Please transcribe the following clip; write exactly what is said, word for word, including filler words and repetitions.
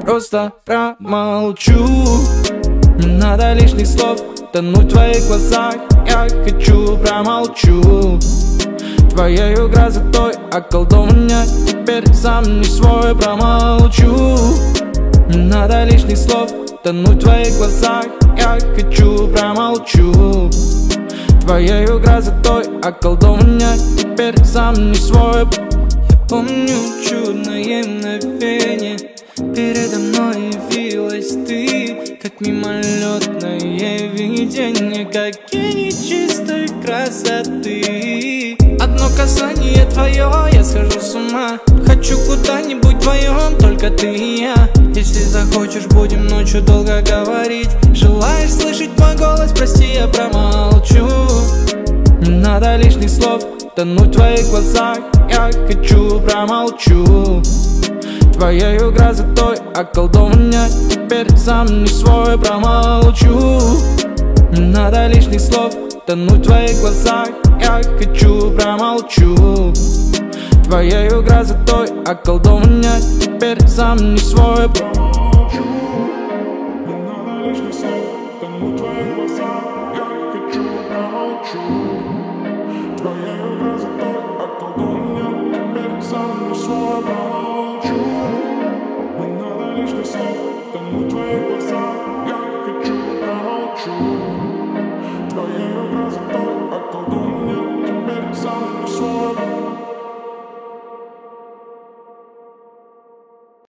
просто промолчу. Не надо лишних слов, тонуть в твоих глазах. Я хочу, промолчу. Твоей грозотой околдования теперь сам не свой, промолчу. Не надо лишних слов, тонуть в твоих глазах. Я хочу, промолчу. Твоей грозотой околдования теперь сам не свой. Я помню чудное мгновение, передо мной явилась ты, как мимолетное видение, как гений чистой красоты. Одно касание твое, я схожу с ума. Хочу куда-нибудь вдвоем, только ты и я. Если захочешь, будем ночью долго говорить. Желаешь слышать мой голос, прости, я промолчу. Не надо лишних слов, тонуть в твоих глазах. Я хочу, промолчу. Твоей грозотой околдования теперь сам не свой, промолчу. Не надо лишних слов, тонуть в твоих глазах. Я хочу, промолчу. Твоей грозотой околдования теперь сам не свой, промолчу. Не надо лишних слов, тонуть в твоих глазах. Я хочу, промолчу. Твоей грозотой околдования теперь сам не свой, промолчу. Не надо лишних слов, тонуть в твоих глазах.